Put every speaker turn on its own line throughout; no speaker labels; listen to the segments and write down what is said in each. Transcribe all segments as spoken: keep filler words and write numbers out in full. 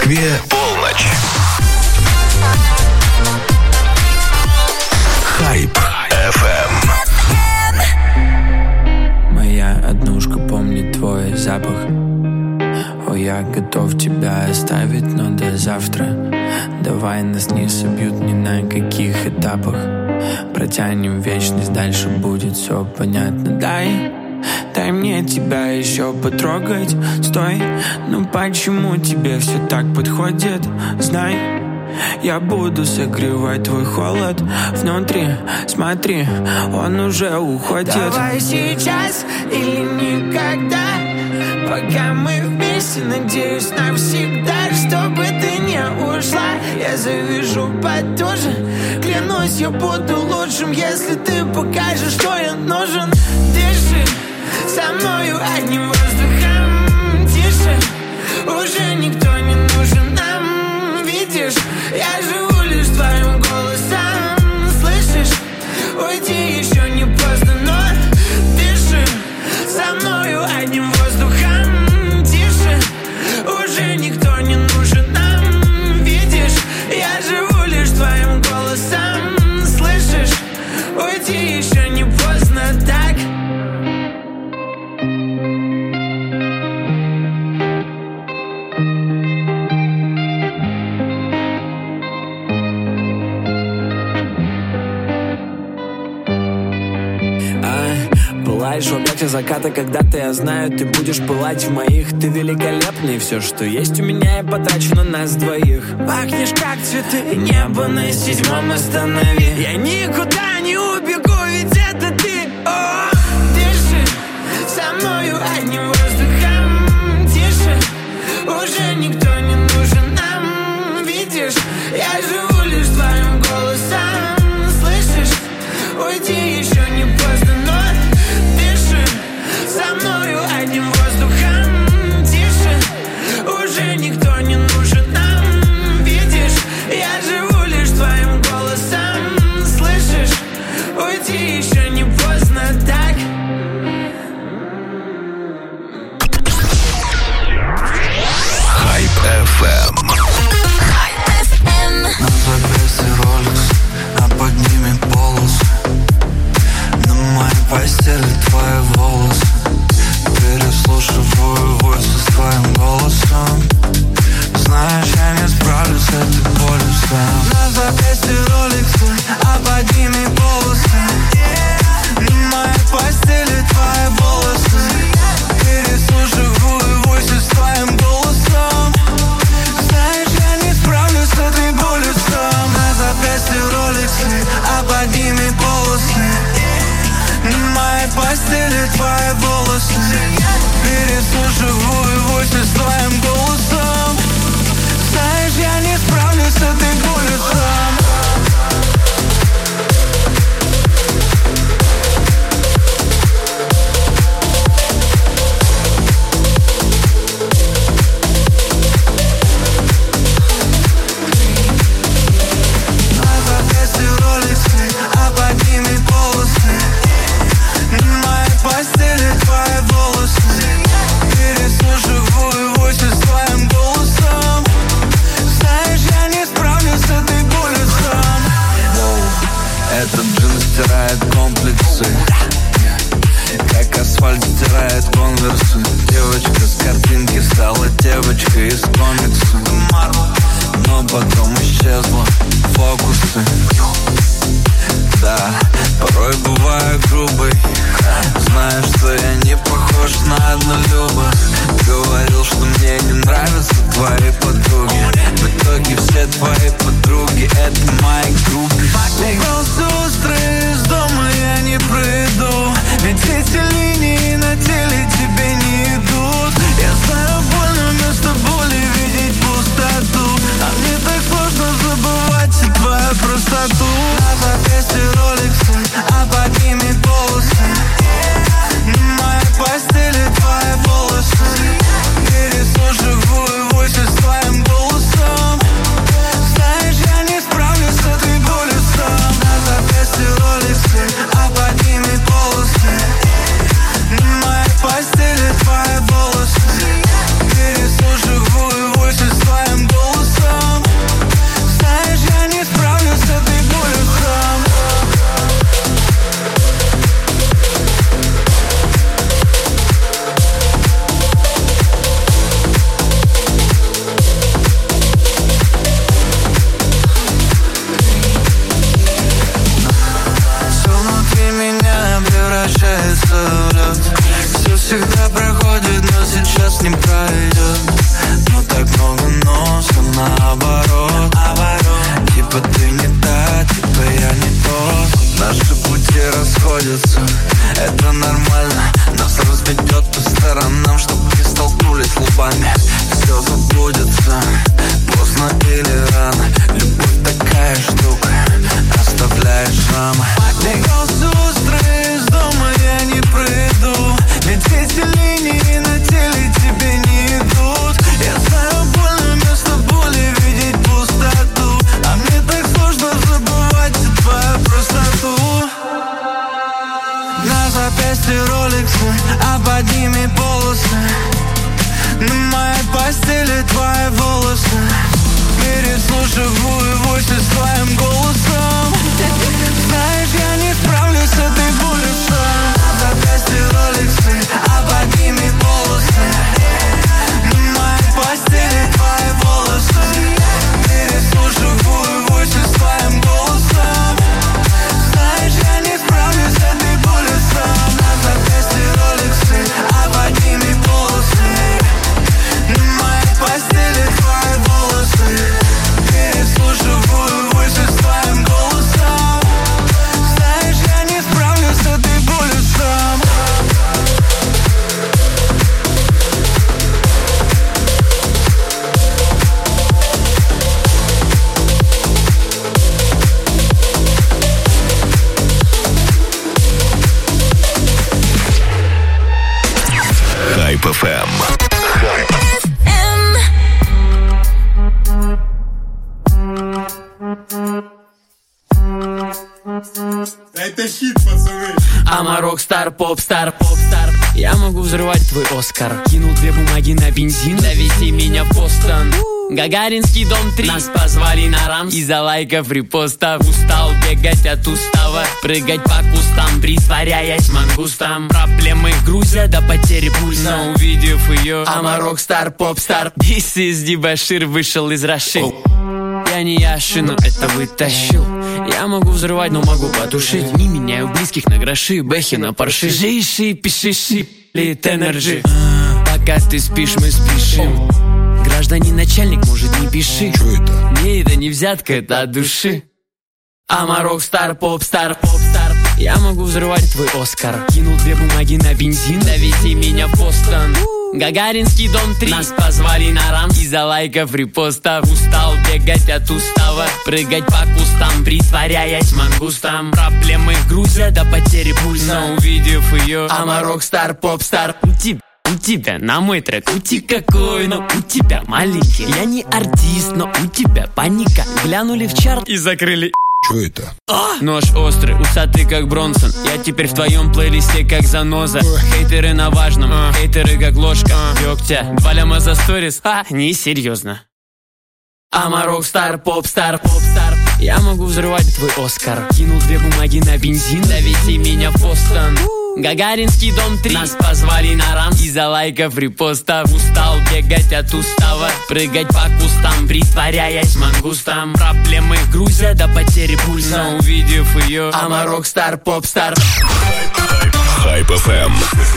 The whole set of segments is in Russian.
Москве полночь. Хайп эф эм.
Моя однушка помнит твой запах. О, я готов тебя оставить, но до завтра. Давай нас не собьют ни на каких этапах. Протянем вечность, дальше будет все понятно. Дай, дай мне тебя еще потрогать. Стой, ну почему тебе все так подходит? Знай, я буду согревать твой холод внутри. Смотри, он уже уходит.
Давай сейчас или никогда. Пока мы вместе, надеюсь навсегда. Чтобы ты не ушла, я завяжу потуже. Клянусь, я буду лучшим, если ты покажешь, что я нужен. Дыши со мною одним воздухом. Тише, уже никто не нужен нам. Видишь, я живу лишь твоим голосом. Слышишь, уйти еще не поздно, но дыши со мною одним воздухом. Тише, уже никто не нужен нам. Видишь, я живу лишь твоим голосом. Слышишь, уйти еще не поздно, так.
Пылаешь в объятиях заката, когда-то я знаю, ты будешь пылать в моих. Ты великолепный, все, что есть у меня, я потрачу на нас двоих.
Пахнешь как цветы, и небо на седьмом останови.
Я никуда не убегу, ведь это ты. О!
Дыши со мною одним воздухом. Тише, уже никто не нужен нам. Видишь, я живу лишь твоим голосом. Слышишь, уйти еще не поздно, но дыши со мною одним воздухом. Тише, уже никто не нужен нам. Видишь, я живу лишь твоим голосом. Слышишь, уйти еще не поздно, так.
Хайп эф эм.
На запястье Rolex, а под ними полосы. На моей постели твои волосы. Переслушиваю войсы с твоим голосом. Знаешь, я не справлюсь с этой болью сам. На запястье Rolex, а под ними полосы. На моей постели твои волосы. Переслушиваю войсы с твоим голосом. Знаешь, я не справлюсь с этой болью сам. На запястье Rolex, а под ними полосы. На моей постели твои волосы. Переслушиваю войсы с твоим голосом. Знаешь, я не справлюсь с этой болью сам. Этот джин стирает комплексы, как асфальт стирает конверсы. Девочка с картинки стала девочкой из комикса, но потом исчезла фокусы. Да, порой бываю грубой. Знаешь, что я не похож на однолюба. Говорил, что мне не нравятся твои подруги. В итоге все твои подруги — это мои группы. Убрался острый из дома, я не пройду. Ведь эти линии на теле тебе не идут. Я знаю, больно вместо боли видеть пустоту. А мне так сложно забывать и твою простоту. На запястье Rolex, а под ними полосы. На моей постели твои волосы. Переслушиваю войсы с твоим голосом. Знаешь,
Это хит, пацаны.
Ама рок-стар, поп-стар, поп-стар. Я могу взрывать твой Оскар. Кинул две бумаги на бензин, довези меня в Бостон. Гагаринский дом три. Нас позвали на рамс из-за лайков, репостов. Устал бегать от устава, прыгать по кустам, притворяясь мангустом. Проблемы грузят до потери пульса. Но увидев ее, ама рок-стар, поп-стар. This is Дебашир вышел из Раши. Я не Яши, но это вытащил. Я могу взрывать, но могу потушить. Не меняю близких на гроши, бэхи на парши. Жиши, пишиши, лит энерджи. Пока ты спишь, мы спешим. Гражданин начальник, может, не пиши.
Что это?
Не, это не взятка, это от души. Ама рок-стар, поп-стар, поп-стар. Я могу взрывать твой Оскар. Кинул две бумаги на бензин, довези меня в Бостон. Гагаринский дом три. Нас позвали на рамс из-за лайков, репостов. Устал бегать от устава, прыгать по кустам, притворяясь мангустом. Проблемы грузят до потери пульса. Но увидев ее, ама рок-стар, поп-стар. У тебя У тебя на мой трек ути какой, но у тебя маленький. Я не артист, но у тебя паника. Глянули в чарт и закрыли.
Что это?
А! Нож острый, усатый как Бронсон. Я теперь в твоем плейлисте как заноза. Хейтеры на важном, а. Хейтеры как ложка а. Дегтя, два ляма за сторис. А, несерьезно. Ама рок-стар, поп-стар, поп-стар. Я могу взрывать твой Оскар. Кинул две бумаги на бензин, довези меня в Бостон. Гагаринский дом три. Нас позвали на рамс из-за лайков, репостов. Устал бегать от устава, прыгать по кустам, притворяясь мангустом. Проблемы грузят до потери пульса. Но увидев ее, ама рок-стар, поп-стар.
Хайп эф эм.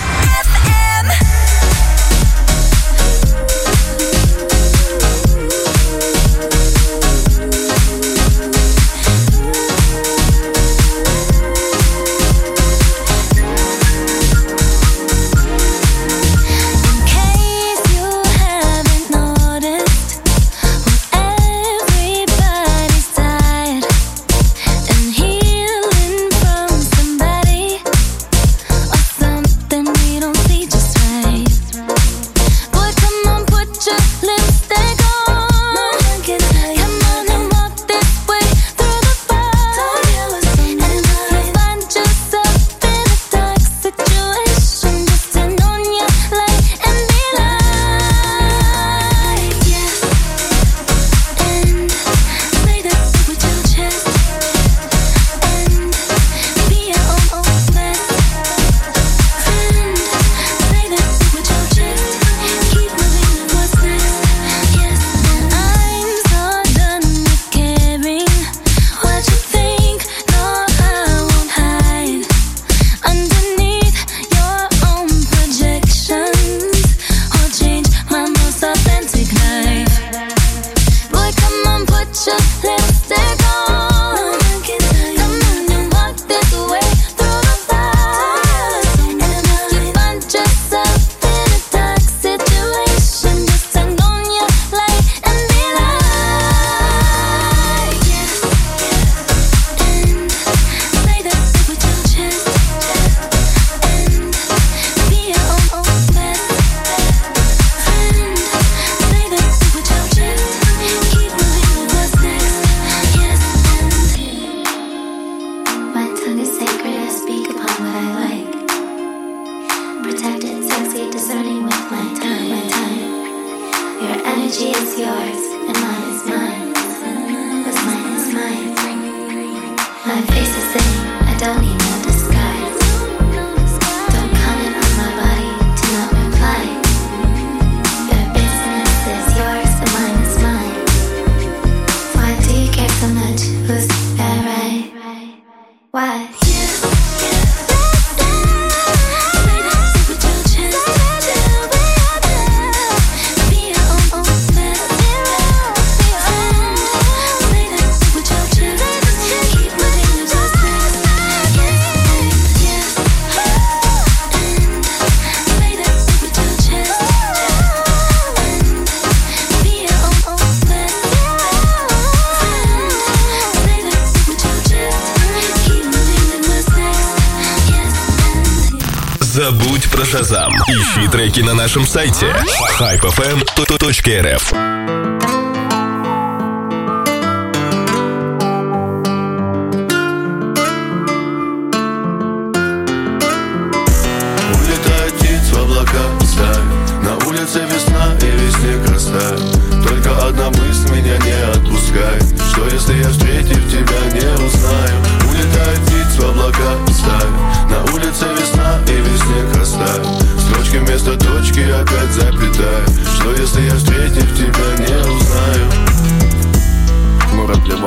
Забудь про Шазам. Ищи треки на нашем сайте хайп эф эм точка эр эф.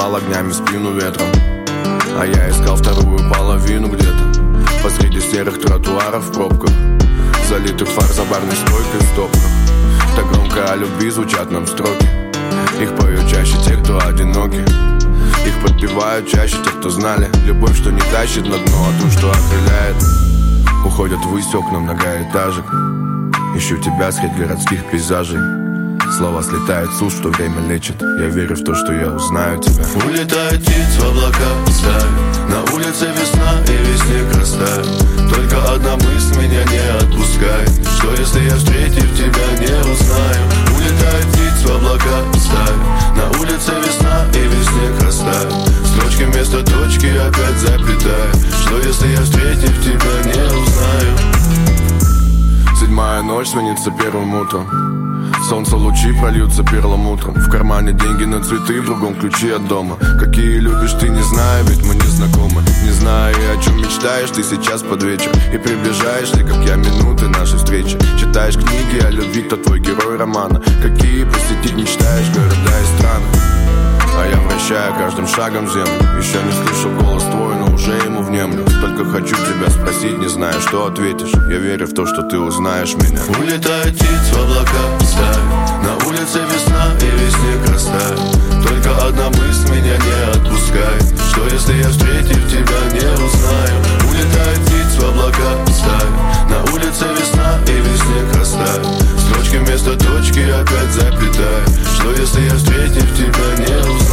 обдавал огнями спину ветром. А я искал вторую половину где-то посреди серых тротуаров в пробках, залитых фар за барной стойкой в стопках. Так громко о любви звучат нам строки. Их поют чаще те, кто одиноки. Их подпевают чаще те, кто знали любовь, что не тащит на дно, а ту, что окрыляет. Уходят ввысь окна многоэтажек. Ищу тебя среди городских пейзажей. Слова слетают с уст, что время лечит. Я верю в то, что я узнаю тебя.
Улетает птиц в облака стаи. На улице весна и весь снег растает. Только одна мысль меня не отпускает. Что если я, встретив тебя, не узнаю? Улетает птиц в облака стаи. На улице весна и весь снег растает. Строчки вместо точки опять запятая. Что если я, встретив тебя, не узнаю?
Седьмая ночь сменится первым утром. Солнце лучи прольются перлом утром. В кармане деньги на цветы, в другом ключи от дома. Какие любишь ты, не знаю, ведь мы не знакомы. Не знаю, о чем мечтаешь ты сейчас под вечер. И приближаешь ли, как я, минуты нашей встречи. Читаешь книги о любви, кто твой герой романа. Какие посетить мечтаешь города и страны. А я вращаю каждым шагом землю. Еще не слышал голос твой, но уже ему внемлю. Только хочу тебя спросить, не знаю, что ответишь. Я верю в то, что ты узнаешь меня.
Улетает птиц в облака стаи. На улице весна и весь снег растает. Только одна мысль меня не отпускает. Что если я, встретив тебя, не узнаю? Улетает птиц в облака стаи. На улице весна и весь снег растает. Строчки вместо точки опять запятая. Что если я, встретив тебя, не узнаю?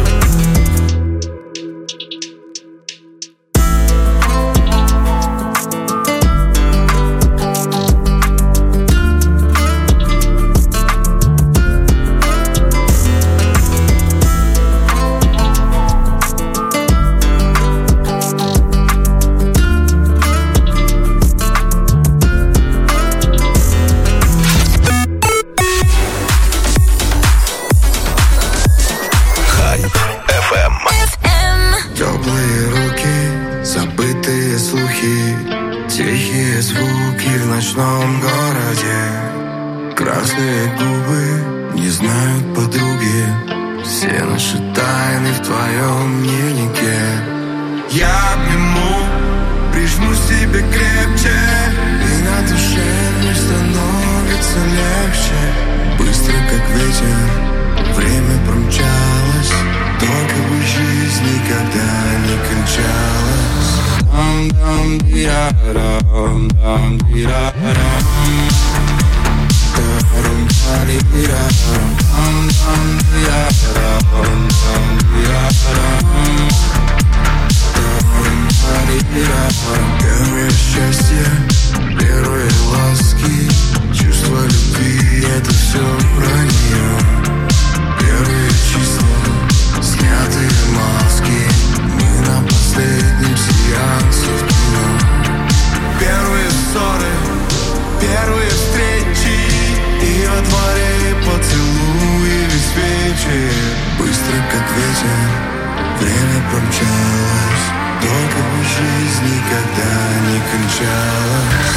Первое счастье, первые ласки, чувство любви — это все про нее. Первые числа, снятые маски, мы на последнем сеансе в кино. Первые ссоры, первые встречи, и во дворе поцелуи весь вечер. Быстро как ветер, время промчалось. Только бы жизнь никогда не кончалась.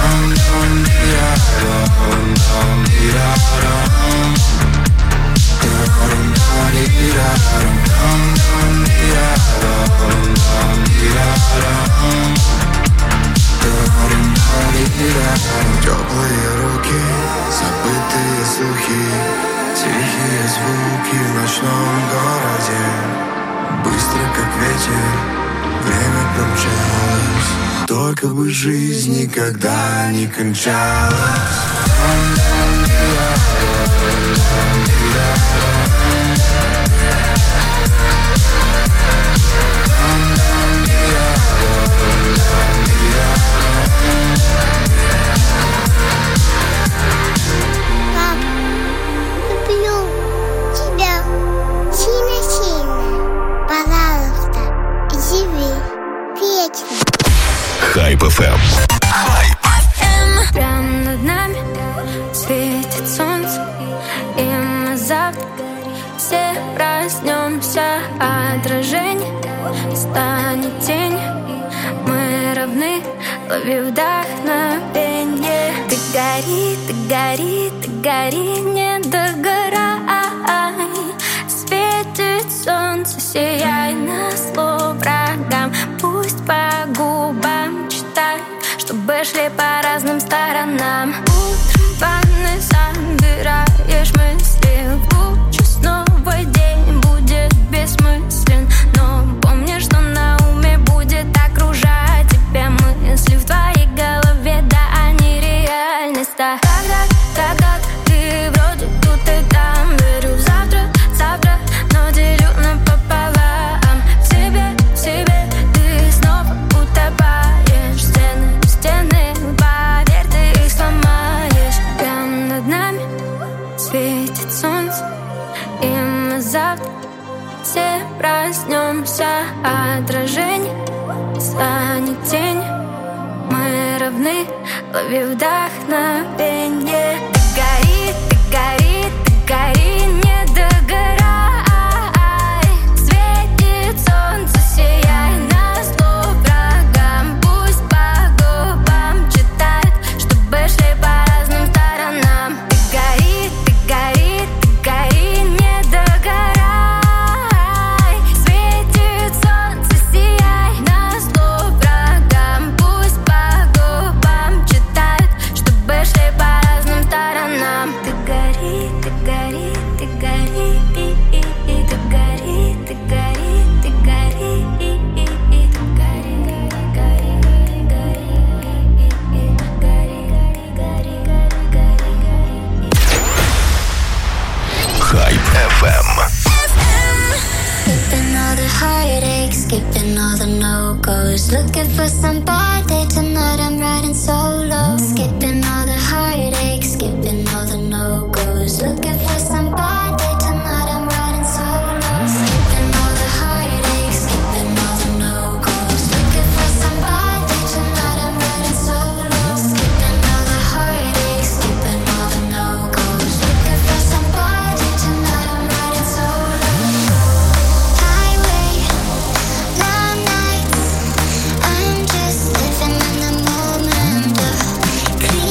Теплые руки, забытые слухи, тихие звуки в ночном городе. Быстро как ветер, время промчалось. Только бы жизнь никогда не кончалась.
Пап, люблю тебя сильно-сильно. Пожалуйста, живи вечно.
Хайп эф эм.
Прямо над нами светит солнце, и мы завтра все проснемся. Отражение станет тень. Мы равны, лови вдохновенье. Ты гори, ты гори, ты гори, не догорай. Светит солнце. солнце, сияй на зло врагам. Пусть по губам читают, чтобы шли по разным сторонам. Утром в ванной собираешь мысли в кучу, снова день будет бессмыслен. Но помни, что на уме будет окружать тебя мысли в твоей голове, да они реальность. А когда, когда ты вроде тут и там, верю в завтра, завтра, но делю напополам. В себе, в себе ты снова утопаешь. Стены, стены, поверь, ты их сломаешь. Прямо над нами светит солнце, и мы завтра все проснемся. Отражение станет тень. Мы равны, лови вдохновенье. Ты гори, ты гори, ты гори, не догорай. Светит солнце, сияй на зло врагам. Пусть по губам читают, чтобы шли по разным сторонам. Ты гори, ты гори, ты гори, не догорай. Светит солнце, сияй на зло врагам. Пусть по губам читают, чтобы шли по разным сторонам. Ты гори, ты гори, ты гори, и, и, и, ты гори, ты гори, ты гори, и, и, и, ты гори, гори, гори, гори, и, и, гори, гори, гори, гори, гори.
Hype эф эм.
Skipping all the heartaches, skipping all the no-goes. Looking for somebody tonight, I'm riding solo. Skipping all the heartaches, skipping all the no-goes. Looking for somebody tonight, I'm riding solo. Skipping all the heartaches, skipping all the no-goes. Looking for somebody tonight, I'm riding solo. Skipping all the heartaches, skipping all the no-goes. Looking for somebody tonight, I'm riding solo. Highway, long nights, I'm just living in the moment.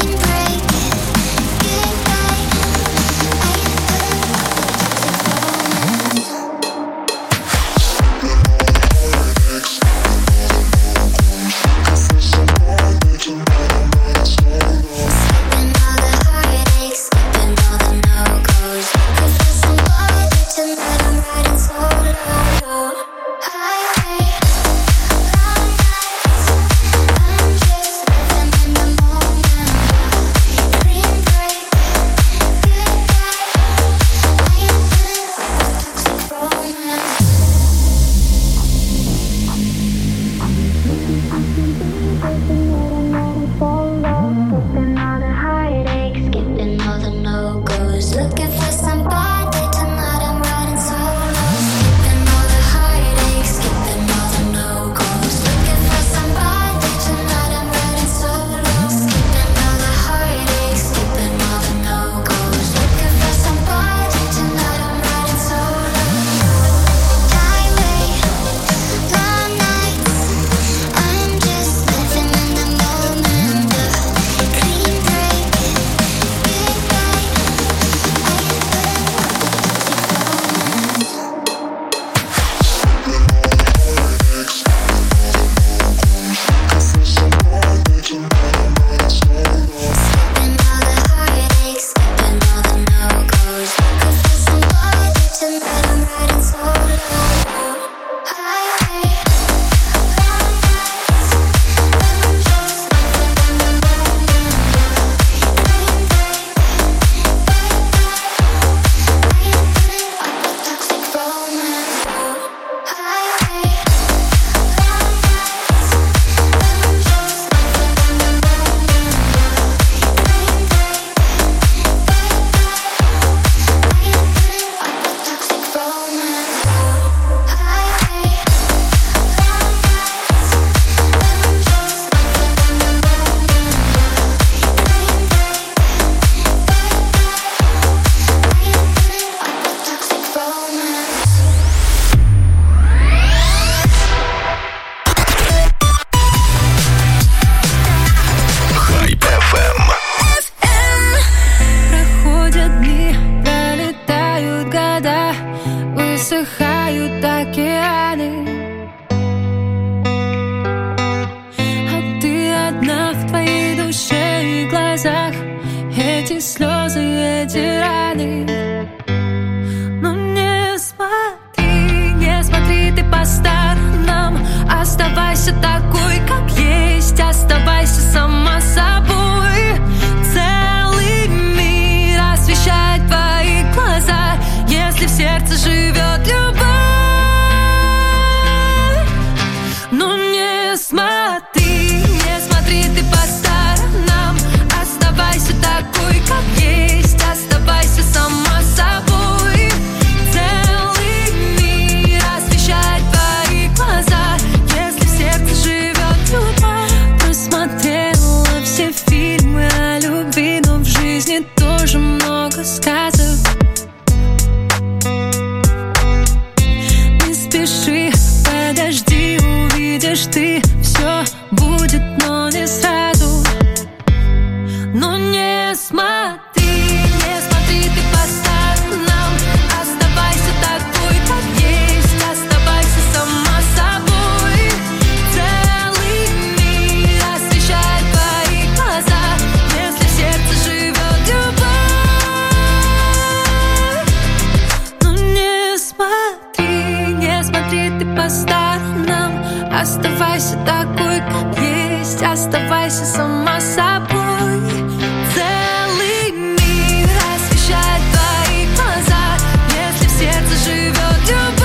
Оставайся такой, как есть, оставайся сама собой. Целый мир освещает твои глаза, если в сердце живет любовь.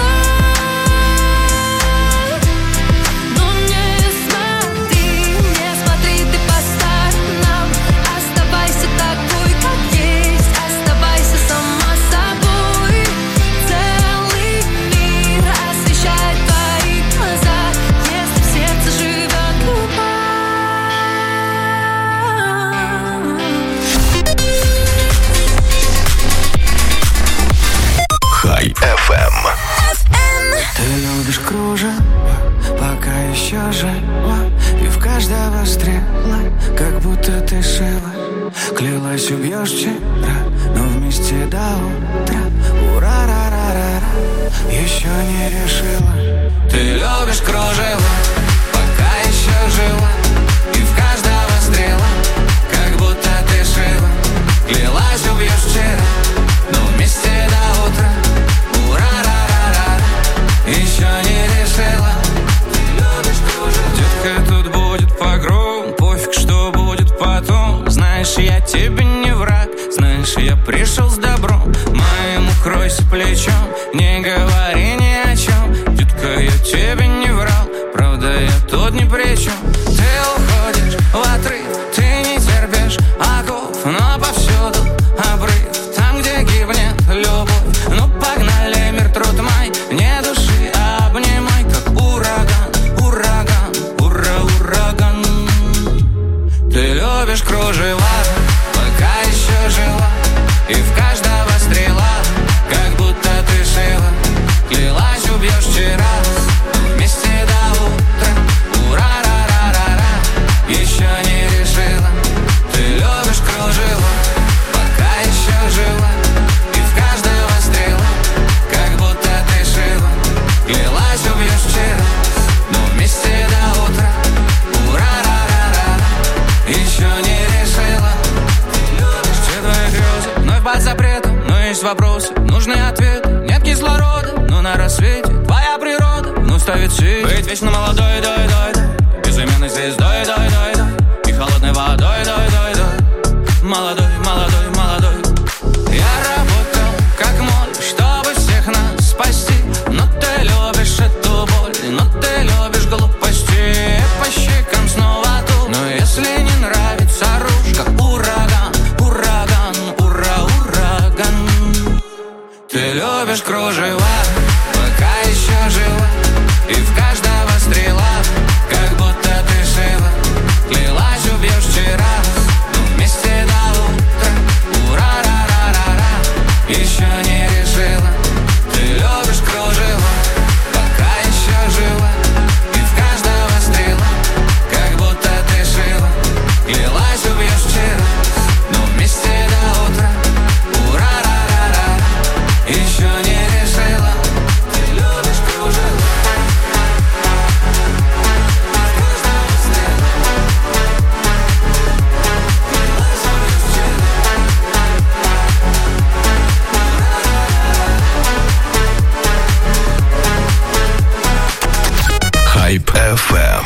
Но не смотри, не смотри ты по сторонам. Оставайся такой, как есть, оставайся сама собой. Целый мир освещает твои глаза, если в сердце живет любовь.
Хайп эф эм.
Ты любишь кружево, пока еще жива, и в каждого стрела, как будто ты шила. Клялась, убьешь вчера, но вместе до утра. Ура-ра-ра-ра-ра, еще не решила.
Ты любишь кружево, пока еще жива, и в каждого стрела, как будто ты шила. Клялась, убьешь вчера, но вместе до утра. Ура-ра-ра-ра-ра, еще не решила. Ты любишь кружево. Детка, тут будет погром, пофиг, что будет потом. Знаешь, я тебе не враг, знаешь, я пришел с добром. Моему кройся плечом, не говори ни о чем. Детка, я тебе не врал, правда, я тут ни при чем. Ты уходишь в отрыв, ты не терпишь оков, но повсюду обрыв, там, где гибнет любовь. Ну погнали, мир, труд мой, не души, обнимай, как ураган, ураган, ура, ураган. Ты любишь кружева, пока еще жила, и в каждого стрела, как будто ты шила. Клялась, убьешь вчера, но вместе до утра. Ура-ра-ра-ра-ра, еще не решила. Ты любишь кружева, пока еще жила, и в каждого стрела, как будто ты шила. Клялась, убьешь вчера, но вместе до утра. Ура-ра-ра-ра-ра, еще не решила. Ты любишь. Все твои грезы вновь под запретом, но есть вопросы, нужны ответы. Нет кислорода, но на рассвете твоя природа вновь ставит цель. Быть вечно молодой, дой, дой, дой, безыменной звездой, дой, дой, дой, и холодной водой, дой, дой, дой. Молодой, молодой, молодой. Я работал как мой, чтобы всех нас спасти. Но ты любишь эту боль, но ты любишь глупости. По щекам снова тут, но если не нравится руж, как ураган, ураган, ура, ураган. Ты любишь кружева, пока еще жива, и в каждого стрела, как будто ты шила. Клялась, убьешь вчера, но вместе до утра. Ура-ра-ра-ра-ра, еще не решила. Ты любишь кружева, пока еще жива, и в каждого стрела, как будто ты шила. Клялась, убьешь вчера, но вместе до утра. Ура-ра-ра-ра-ра, еще не решила. Ты любишь кружева.
Хайп эф эм.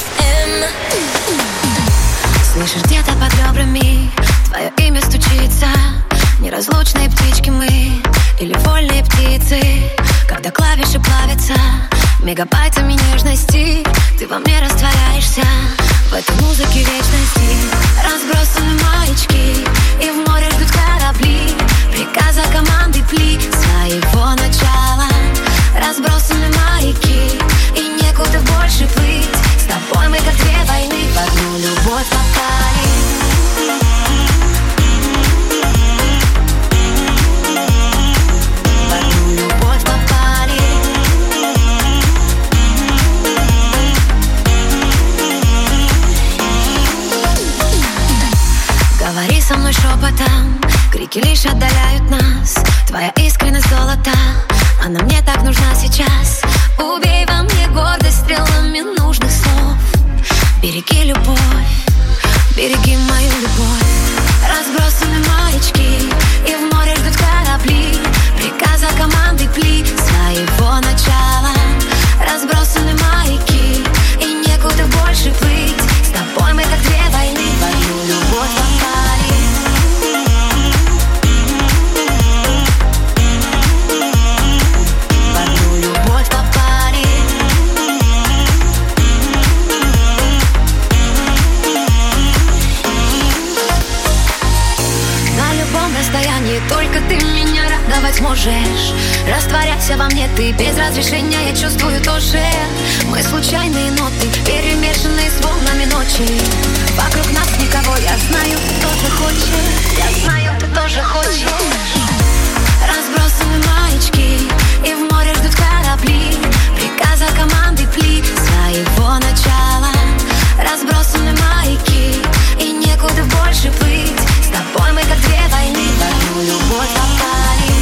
Слышишь, где-то под ребрами твое имя стучится. Неразлучные птички мы или вольные птицы. Когда клавиши плавятся мегабайтами нежности, ты во мне растворяешься в этой музыке вечности. Разбросаны маячки, и в море ждут корабли. Приказа команды пли своего начала. Разбросаны маяки, и некуда больше плыть. С тобой мы как две войны в одну любовь попали. В одну любовь попали. Говори со мной шепотом, крики лишь отдаляют нас. Твоя искренность золота, она мне так нужна сейчас. Убей во мне гордость стрелами нужных слов. Береги любовь, береги мою любовь. Разбросаны маячки, и в море ждут корабли. Приказа команды пли своего начала. Разбросаны маяки, ноты. Без разрешения я чувствую тоже. Мы случайные ноты, перемешанные с волнами ночи. Вокруг нас никого, я знаю, ты тоже хочешь. Я знаю, ты тоже хочешь. Разбросаны маячки, и в море ждут корабли. Приказа команды пли своего начала. Разбросаны маяки, и некуда больше плыть. С тобой мы как две войны в одну любовь попали.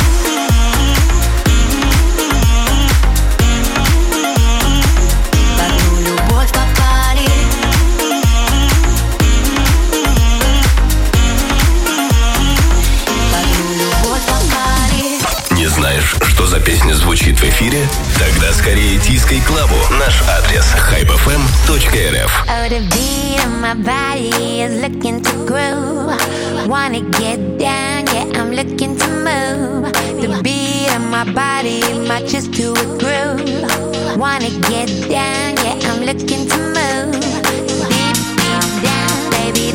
В одну любовь попали. В одну любовь попали.
Не знаешь, что за песня звучит в эфире? Тогда скорее тискай Клаву. Наш адрес хайп эф эм точка эр эф.
Oh, the beat of my body is looking to groove. Wanna get down, yeah, I'm looking to move. The beat of my body matches to a groove. Wanna get down, yeah, I'm looking to move. Deep, deep down, baby.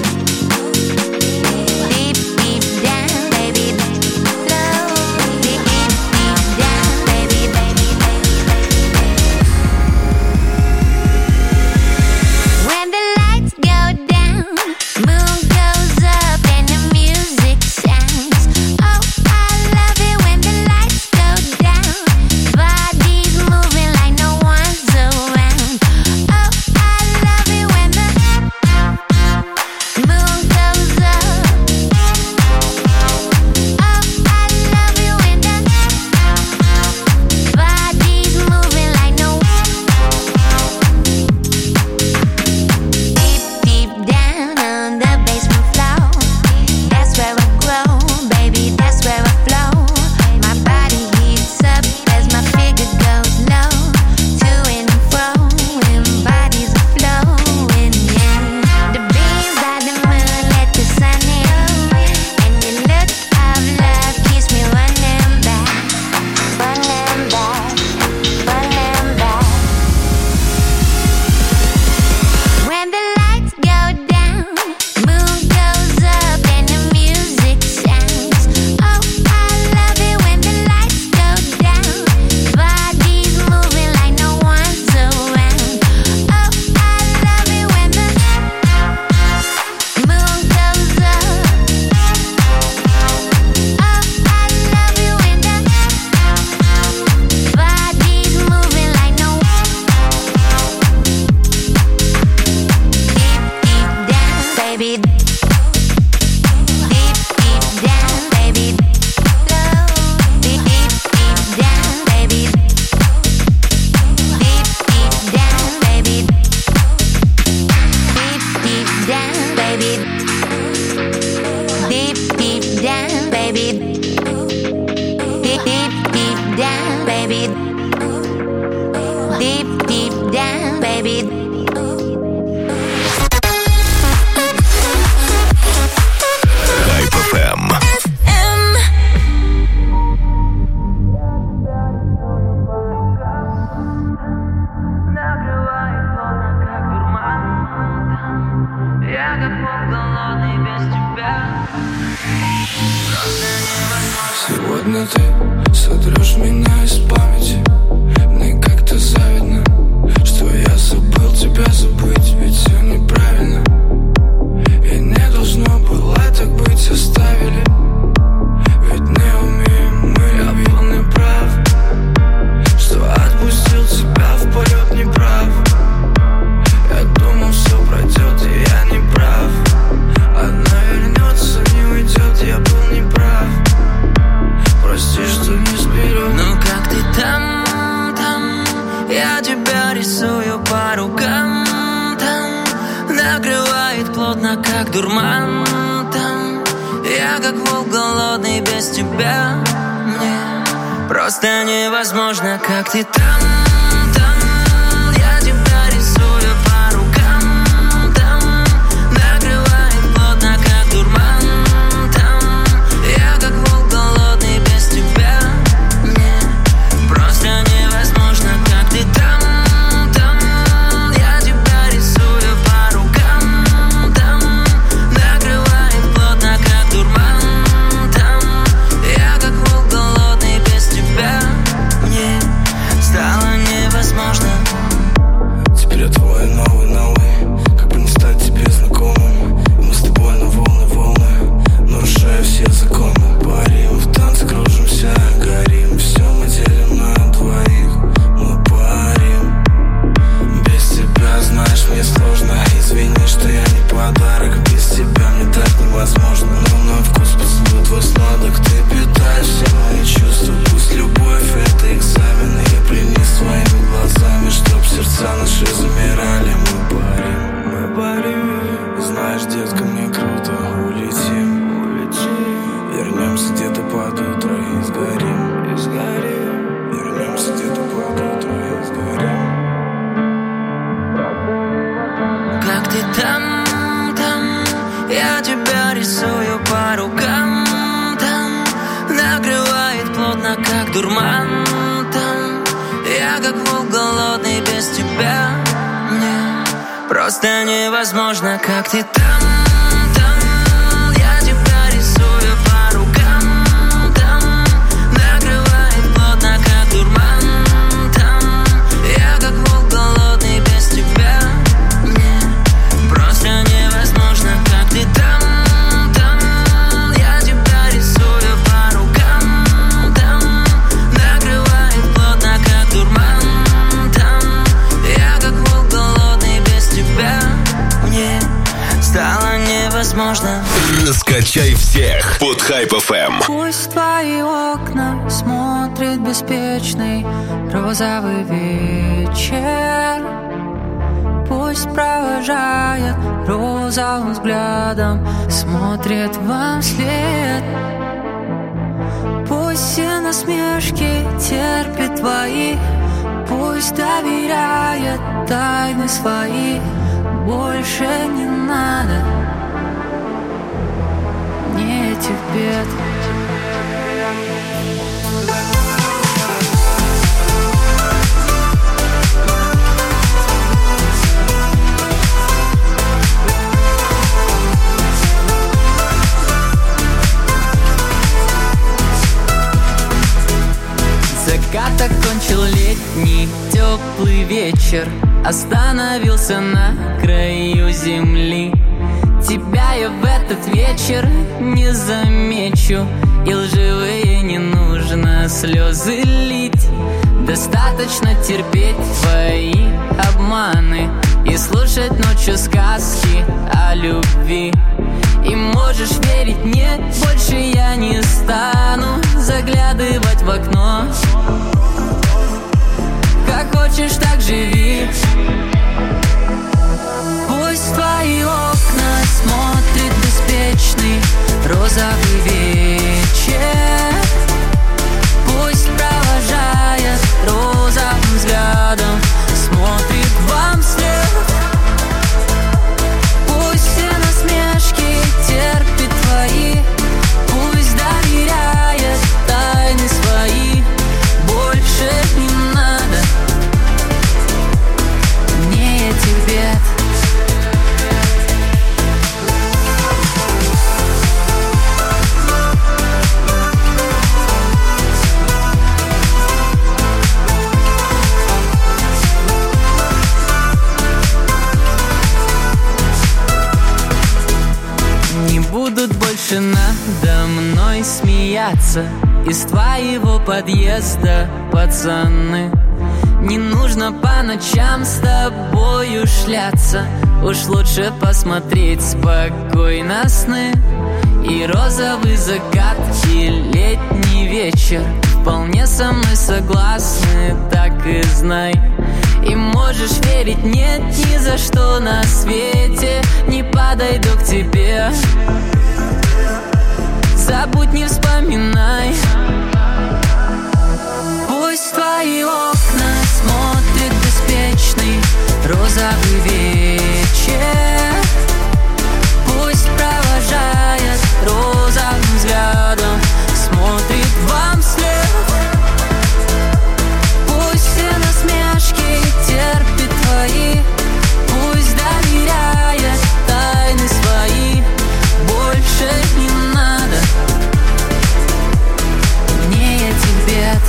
Deep, deep down, baby. Low, deep, deep, deep down, baby, baby, baby, baby. When the lights go down, moon goes up and the music sounds. Oh, I love it when the lights go down. Bodies moving like no one's around. Oh, I love it when the moon goes up. Oh, I love it when the bodies moving like no deep, deep down on the basement floor. That's where I grow, baby, that's where I flow. My body heats up as my figure goes low. To and fro, and bodies are flowing, yeah. The beams by the moon let the sun in. And the look of love keeps me running back, running back, running back. When the lights go down, moon goes up and the music sounds. Oh, I love it when the lights go down. Bodies moving like no one's around. Oh, I love it when the moon goes up. Oh, I love it when the bodies moving like no deep, deep down, baby. Deep, deep down, baby. Low, deep, deep, deep down, baby. Deep, deep down, baby. Deep, deep down, baby. Deep, deep down, baby. Deep, deep, deep down, baby. Deep, deep down, baby.
хайп эф эм.
Сегодня ты сотрешь меня из памяти. Мне как-то завидно, что я забыл тебя забыть. Ведь все неправильно, и не должно было так быть. Оставили, ведь не умеем мы. Я был неправ, что отпустил тебя в полет неправ. Я думал, все пройдет, и я не прав. Одна вернется, не уйдет, я был неправ. Прости, что не сберег.
Ну как ты там, там? Я тебя рисую по рукам, там. Накрывает плотно, как дурман, там. Я как волк голодный без тебя. Мне просто невозможно, как ты там, там. Я тебя рисую по рукам, там. Накрывает плотно, как дурман, там. Я как волк голодный без тебя. Мне просто невозможно, как ты там, там. Я тебя рисую по рукам, там. Накрывает плотно, как дурман, там. Я как волк голодный без тебя. Мне дурман там. Я как волк голодный без тебя. Мне просто невозможно, как ты там, там. Я тебя рисую по рукам, там. Накрывает плотно, как дурман там. Я как волк голодный без тебя. Мне просто невозможно, как ты там. Стало невозможно.
Раскачай всех под Хайп эф эм.
Пусть твои окна смотрит беспечный розовый вечер. Пусть провожает розовым взглядом, смотрит вам вслед. Пусть все насмешки терпит твои, пусть доверяет тайны свои. Больше не надо мне этих бед. Закат окончил летний теплый вечер, остановился на краю земли. Тебя я в этот вечер не замечу, и лживые не нужно слезы лить. Достаточно терпеть твои обманы и слушать ночью сказки о любви. И можешь верить, нет, больше я не стану заглядывать в окно. Как хочешь, так живи. Пусть твои окна смотрит беспечный розовый вечер. Пусть провожает розовым взглядом, смотрит вам вслед. Пусть все насмешки терпит твои, пусть доверяет тайны свои. Больше не надо мне этих бед. Будут больше надо мной смеяться из твоего подъезда, пацаны. Не нужно по ночам с тобою шляться, уж лучше посмотреть спокойно сны. И розовый закат, и летний вечер вполне со мной согласны, так и знай. И можешь верить, нет, ни за что на свете не подойду к тебе. Забудь, не вспоминай. Пусть твои окна смотрит беспечный розовый вечер. Пусть провожает розовым взглядом, смотрит вам вслед. Пусть все насмешки терпит твои, пусть доверяет тайны свои. Больше не надо мне этих бед.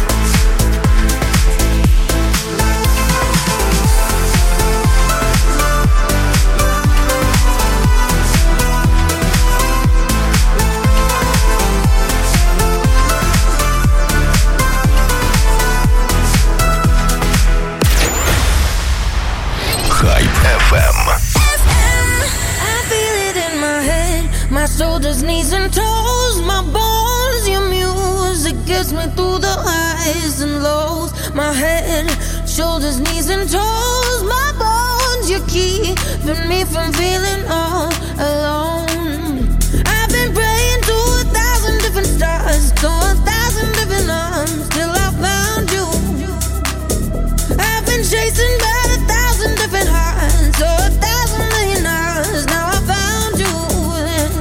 Хайп эф эм.
I feel it in my head, my shoulders, knees and toes, my bones. Your music gets me through the highs and lows. My head, shoulders, knees and toes, my bones. You're keeping me from feeling all alone. I've been praying to a thousand different stars, to a thousand different arms, till I found you. I've been chasing by a thousand different hearts, so a thousand million hours. Now I found you.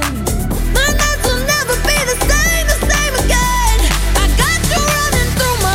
My nights will never be the same, the same again. I got you running through my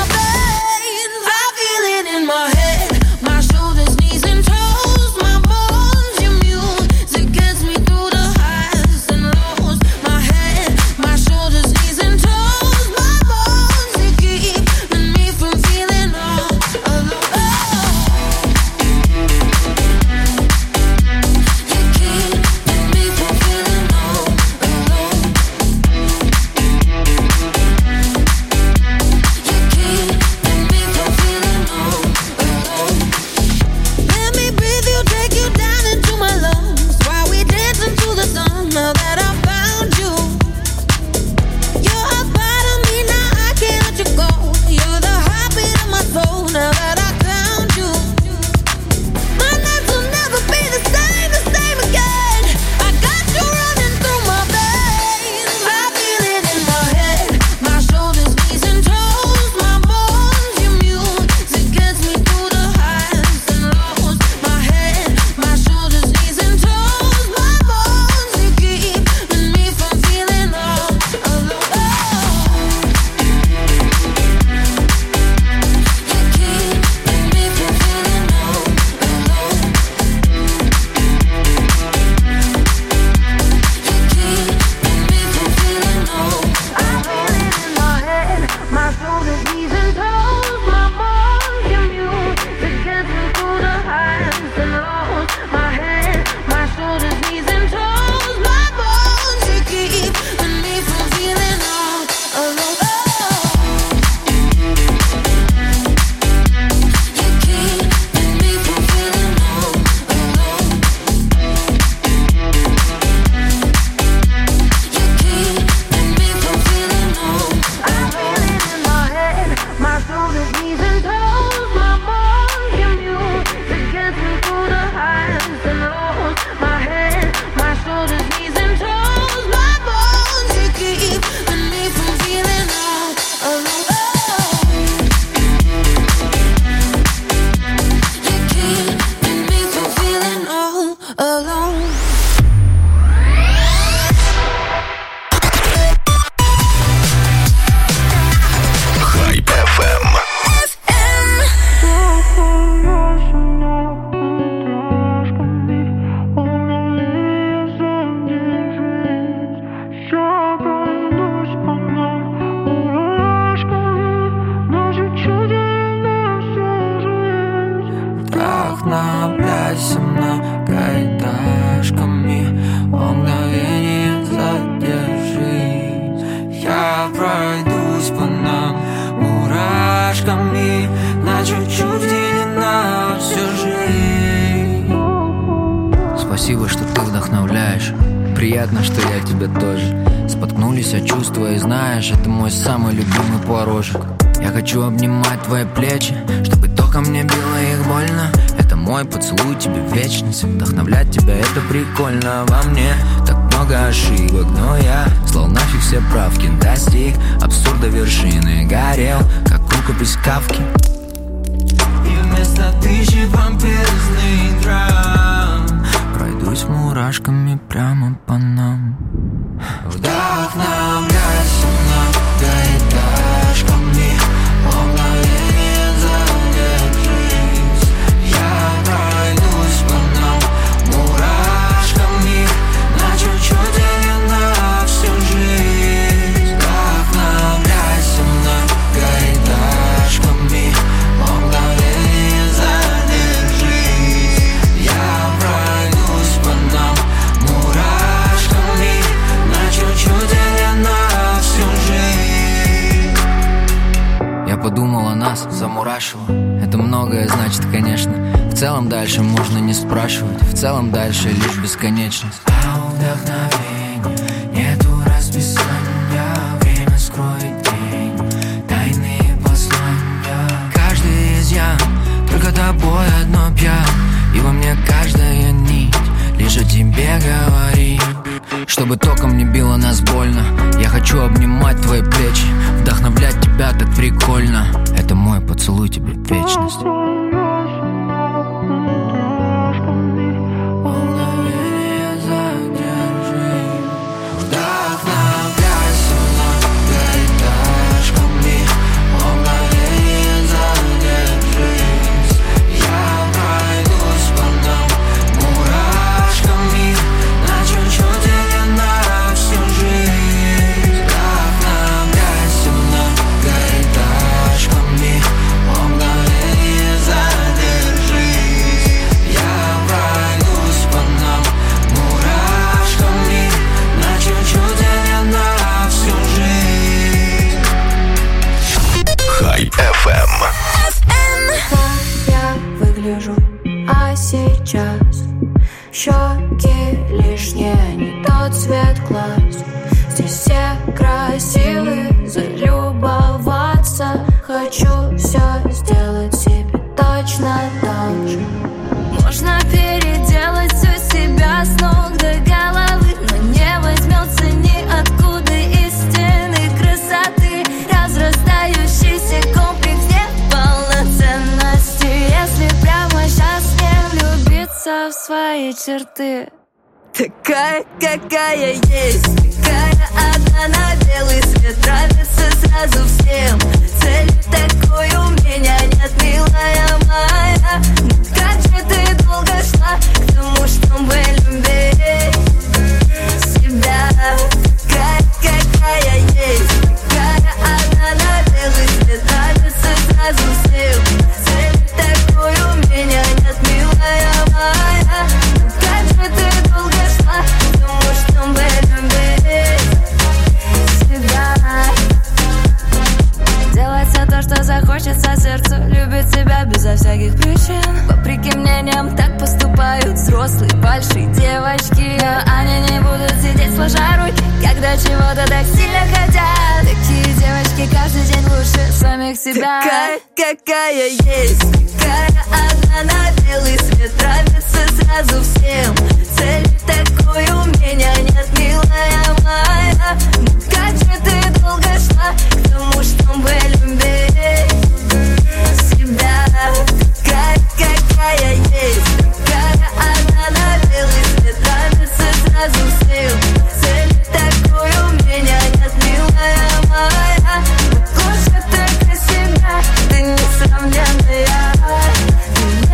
Вдохновляйся многоэтажками, о мгновение задержись. Я пройдусь по нам мурашками, на чуть-чуть вделена всю жизнь. Спасибо, что ты вдохновляешь, приятно, что я тебя тоже. Споткнулись от чувства и знаешь, это мой самый любимый порожек. Я хочу обнимать твои плечи, чтобы током мне било их больно. Это мой поцелуй тебе в вечность, вдохновлять тебя это прикольно. Во мне так много ошибок, но я слал нафиг все правки, достиг абсурда вершины, горел, как рукопись Кафки. И вместо тысячи помпезных драм пройдусь мурашками прямо по нам. Вдохновляйся многоэтажками, о мгновение задержись. Я пройдусь по нам мурашками, на чуть-чуть вделена всю жизнь. Вдохновляйся многоэтажками, о мгновение задержись. Я пройдусь по нам мурашками, на чуть-чуть вделена всю жизнь. Я подумал о нас, замурашило. Это многое значит, конечно. В целом дальше можно не спрашивать. В целом дальше лишь бесконечность. А у вдохновения нету расписания. Время скроет день, тайные послания. Каждый изъян, только тобой одно пьян. И во мне каждая нить лишь о тебе говорит. Чтобы током не било нас больно, я хочу обнимать твои плечи, вдохновлять тебя так прикольно. Это мой поцелуй тебе в вечность.
Сейчас щеки лишние, не тот цвет глаз. Здесь все красивы, залюбоваться. Хочу все сделать себе точно так же. Можно переделать все себя с ног до головы, но не возьмется ниоткуда истинной красоты. Разрастающийся комплекс неполноценности, если прямо сейчас не влюбиться в свои черты. Такая, какая есть, такая одна на белый свет, нравится сразу всем. Цели такой у меня нет, милая моя. Как же ты долго шла к тому, чтобы любить себя. Такая, какая есть, такая одна на белый свет, нравится сразу всем. Цели такой у меня нет, милая моя. Как же ты долго шла к тому, чтобы любить себя. Делать все то, что захочется сердцу, любить себя безо всяких причин. Вопреки мнениям так поступают взрослые большие девочки, но они не будут сидеть сложа руки, когда чего-то так сильно хотят. Такие девочки каждый день лучше самих себя. Такая, какая есть, такая одна на белый свет, нравится сразу всем. Цели такой у меня нет, милая моя. Как же ты долго шла к тому, чтобы любить себя. Такая, какая есть, такая одна на белый свет, нравится сразу всем. Цели такой у меня нет, милая моя. Лучше только себя, ты несравненная. Ты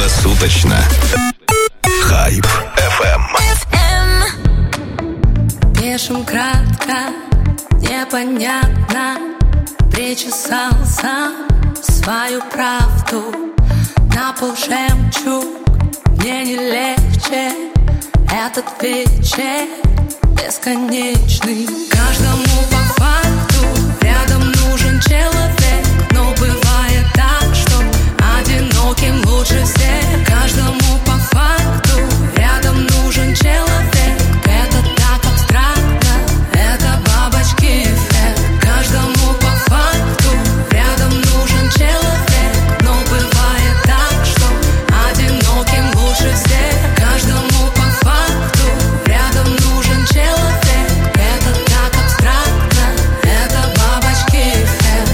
круглосуточно. Хайп эф эм.
Пишем кратко, непонятно. Причесал сам свою правду. На пол жемчуг, мне не легче. Этот вечер бесконечный. Каждому по факту рядом нужен человек. Но бывает так, что одиноким лучше всех. Каждому по факту рядом нужен человек. Это так абстрактно, это бабочки эффект. Каждому по факту рядом нужен человек. Но бывает так, что одиноким лучше всех. Каждому по факту рядом нужен человек. Это так абстрактно, это бабочки эффект.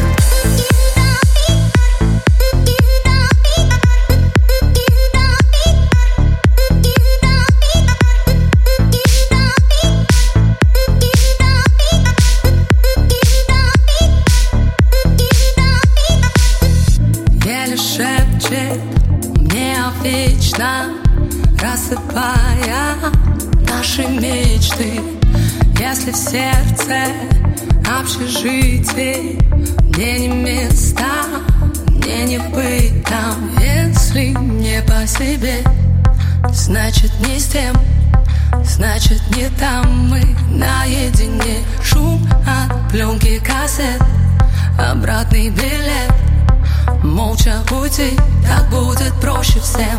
Еле шепчет мне вечно, рассыпая наши мечты. Если в сердце общежитие, мне не места, мне не быть там. Если не по себе, значит не с тем, значит не там. Мы наедине, шум от пленки кассет, обратный билет. Молча уйти, так будет проще всем.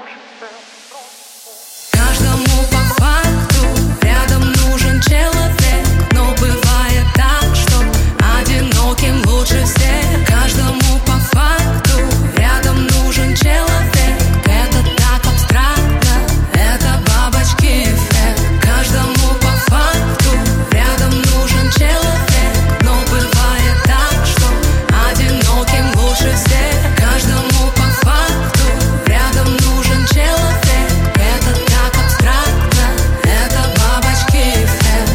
Каждому по факту рядом нужен человек. Но бывает так, что одиноким лучше всех. Каждому по факту рядом нужен человек. Это так абстрактно, это бабочки эффект. Каждому по факту рядом нужен человек. Но бывает так, что одиноким лучше всех. Каждому по факту рядом нужен человек. Это так абстрактно, это бабочки эффект.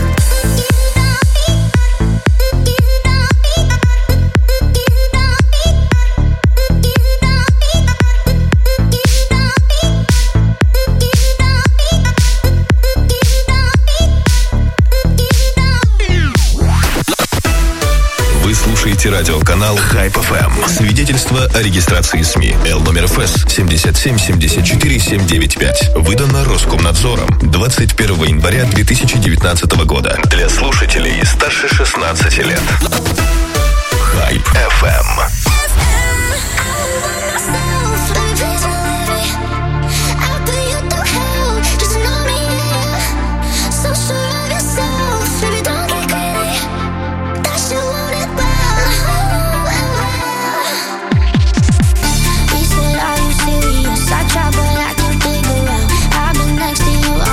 Вы слушаете радиоканал Хайп эф эм. Свидетельство о регистрации СМИ. Л номер эф эс семь семь семь четыре семь девять пять. Выдано Роскомнадзором двадцать первого января две тысячи девятнадцатого года. Для слушателей старше шестнадцати лет. Хайп эф эм.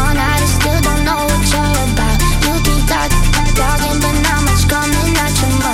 Talking, but not much coming out your mouth.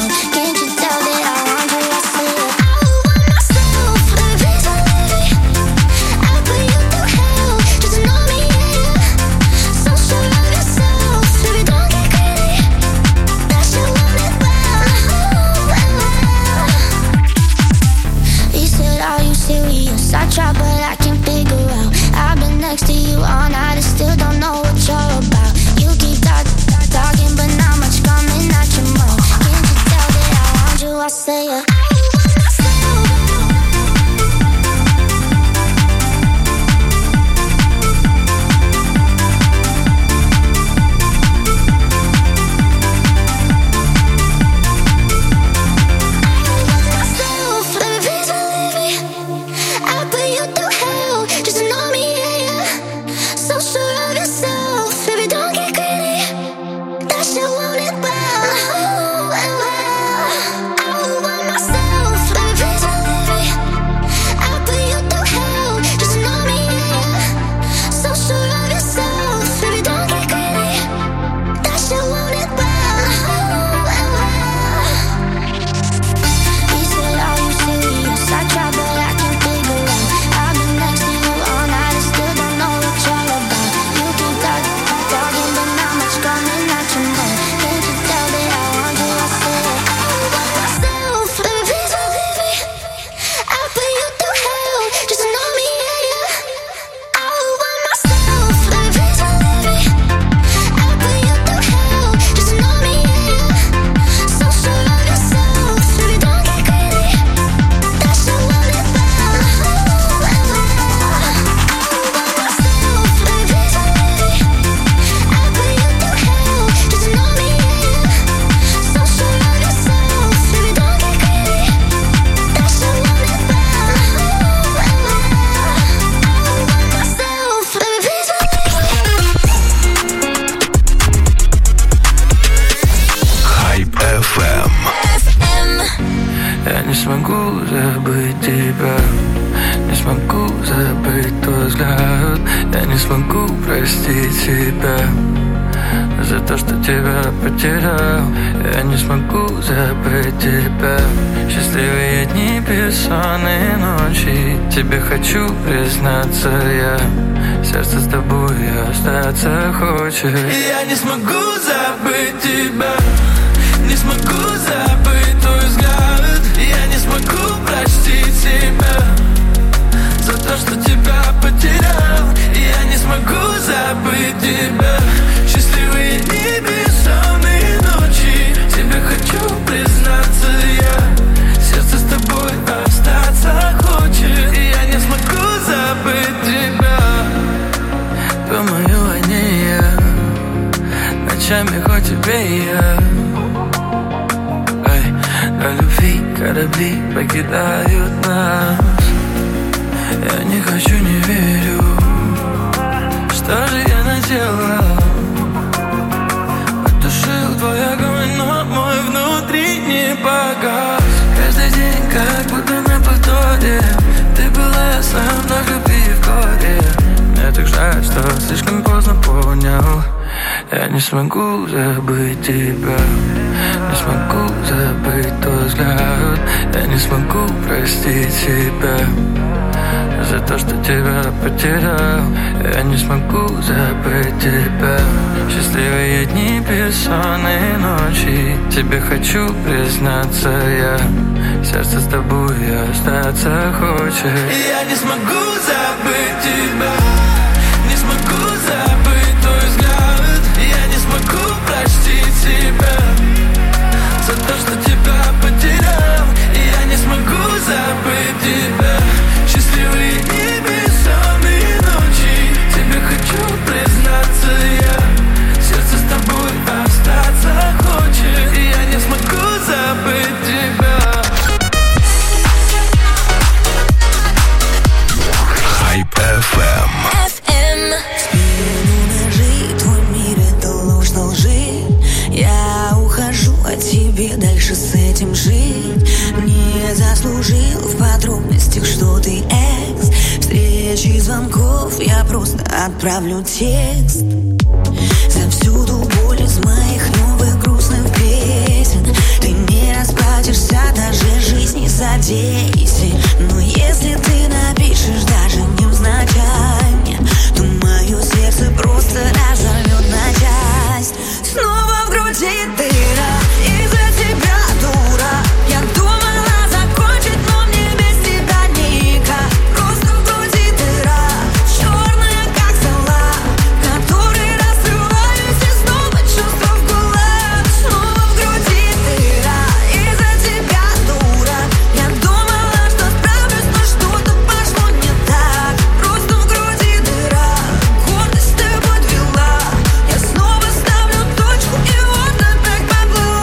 простить себя за то, что тебя потерял. Я не смогу забыть тебя. Счастливые дни, бессонные ночи. Тебе хочу признаться я. Сердце с тобой остаться хочет.
Я не смогу забыть тебя. Не смогу забыть твой взгляд. Я не смогу простить себя за то, что тебя потерял. Я не смогу забыть тебя. Счастливые дни, бессонные ночи. Тебе хочу признаться я. Сердце с тобой остаться хочет. Я не смогу забыть тебя.
Думаю о ней я. Ночами хоть тебе я. Ай, на любви корабли покидают нас. Я не хочу, не верю. Что же я наделал? Потушил твой огонь, но мой внутренний погас. Каждый день как будто на повторе. Ты была со мной в любви в горе. Мне так жаль, что слишком поздно понял. Я не смогу забыть тебя. Не смогу забыть твой взгляд. Я не смогу простить себя за то, что тебя потерял. Я не смогу забыть тебя. Счастливые дни, бессонные ночи. Тебе хочу признаться я. Сердце с тобой остаться хочет.
Я не смогу забыть тебя. Не смогу забыть твой взгляд. Я не смогу простить себя за то, что тебя потерял. Я не смогу забыть тебя. Счастливые дни, бессонные ночи. Тебе хочу признаться я. Сердце с тобой остаться хочет. Я не смогу забыть тебя.
Хайп эф эм.
Твой мир это ложь на лжи. Я ухожу от тебя, дальше с этим жить. Не заслужил в подробностях, что ты экс. Встречи, звонков, я просто отправлю текст. Завсюду боль из моих новых грустных песен. Ты не расплатишься даже жизни за десять. Но если ты напишешь даже невзначай мне, то мое сердце просто разорвет на часть. Снова в груди дыра, из-за тебя дура. Я думала закончить, но мне без тебя никак. Просто в груди дыра, черная как зола, которой рассылаюсь и снова чувства в кулак. Снова в груди дыра, из-за тебя дура. Я думала, что справлюсь, но что-то пошло не так. Просто в груди дыра, гордость ты подвела. Я снова ставлю точку и вот опять поплыла.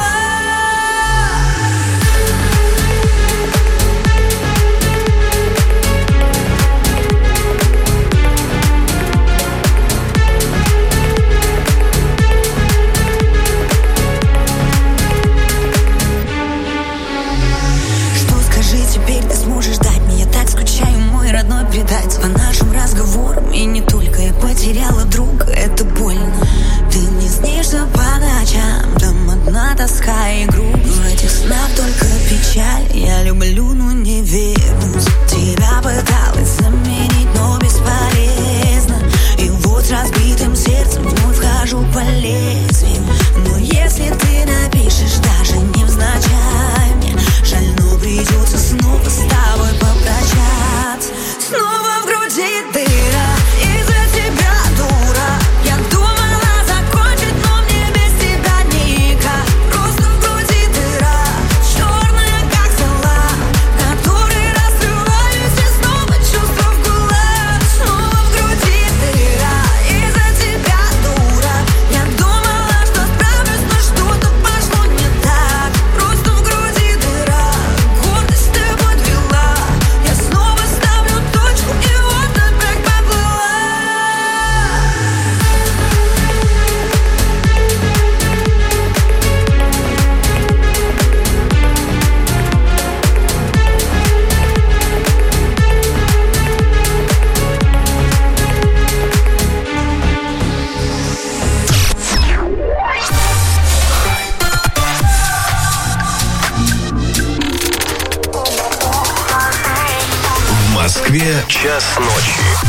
Что скажи теперь, ты сможешь ждать меня? Я так скучаю, мой родной предатель. По нашим разговорам и не только. Я потеряла друга, это больно. Ты не снишься по ночам, там одна тоска и грусть. В этих снах только печаль. Я люблю, но не вернусь. Тебя пыталась заменить, но бесполезно. И вот с разбитым сердцем вновь вхожу по лезвию. Но если ты напишешь даже невзначай мне, жаль, но придется снова с тобой попрощаться. Снова в груди дыра, из-за тебя дура. Я думала закончить, но мне без тебя никак. Просто в груди дыра, черная как зола, которой рассылаюсь и снова чувства в кулак. Снова в груди дыра, из-за тебя дура. Я думала, что справлюсь, но что-то
Москве час ночи.